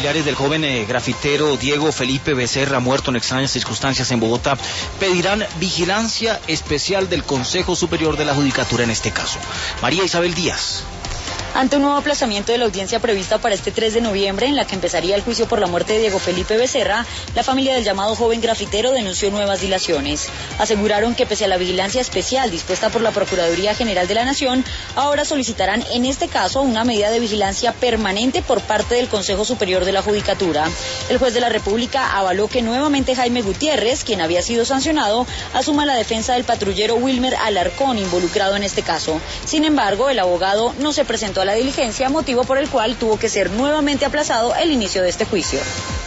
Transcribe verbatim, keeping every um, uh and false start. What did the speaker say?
familiares del joven eh, grafitero Diego Felipe Becerra, muerto en extrañas circunstancias en Bogotá, pedirán vigilancia especial del Consejo Superior de la Judicatura en este caso. María Isabel Díaz. Ante un nuevo aplazamiento de la audiencia prevista para este tres de noviembre, en la que empezaría el juicio por la muerte de Diego Felipe Becerra, la familia del llamado joven grafitero denunció nuevas dilaciones. Aseguraron que pese a la vigilancia especial dispuesta por la Procuraduría General de la Nación, ahora solicitarán en este caso una medida de vigilancia permanente por parte del Consejo Superior de la Judicatura. El juez de la República avaló que nuevamente Jaime Gutiérrez, quien había sido sancionado, asuma la defensa del patrullero Wilmer Alarcón involucrado en este caso. Sin embargo, el abogado no se presentó a la diligencia, motivo por el cual tuvo que ser nuevamente aplazado el inicio de este juicio.